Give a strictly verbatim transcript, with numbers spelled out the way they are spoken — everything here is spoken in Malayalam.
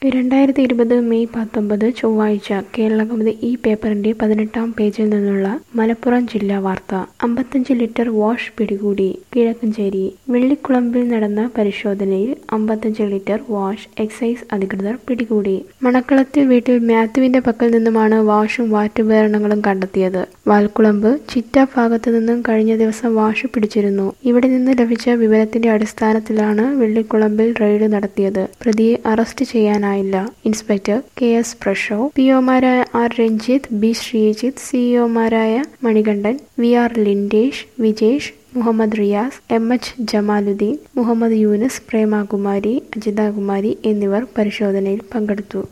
രണ്ടായിരത്തി ഇരുപത് മെയ് പത്തൊമ്പത് ചൊവ്വാഴ്ച കേരളകൗമുദി ഈ പേപ്പറിന്റെ പതിനെട്ടാം പേജിൽ നിന്നുള്ള മലപ്പുറം ജില്ലാ വാർത്ത. അമ്പത്തഞ്ച് ലിറ്റർ വാഷ് പിടികൂടി. കിഴക്കഞ്ചേരി. വെള്ളിക്കുളമ്പിൽ നടന്ന പരിശോധനയിൽ അമ്പത്തഞ്ച് ലിറ്റർ വാഷ് എക്സൈസ് അധികൃതർ പിടികൂടി. മണക്കളത്തിൽ വീട്ടിൽ മാത്യുവിന്റെ പക്കൽ നിന്നുമാണ് വാഷും വാറ്റുപകരണങ്ങളും കണ്ടെത്തിയത്. വാൽക്കുളമ്പ്, ചിറ്റ ഭാഗത്തു നിന്നും കഴിഞ്ഞ ദിവസം വാഷ് പിടിച്ചിരുന്നു. ഇവിടെ നിന്ന് ലഭിച്ച വിവരത്തിന്റെ അടിസ്ഥാനത്തിലാണ് വെള്ളിക്കുളമ്പിൽ റെയ്ഡ് നടത്തിയത്. പ്രതിയെ അറസ്റ്റ് ചെയ്യാനായി inspector K S Prasho, P ഒമാരായ ആർ രഞ്ജിത്ത്, ബി ശ്രീജിത്ത്, സിഇഒമാരായ Manikandan, V R Lindesh, Vijesh, Muhammad Riyas, M H Jamaluddin, Muhammad Yunus, Premakumari, Ajithakumari എന്നിവർ പരിശോധനയിൽ പങ്കെടുത്തു.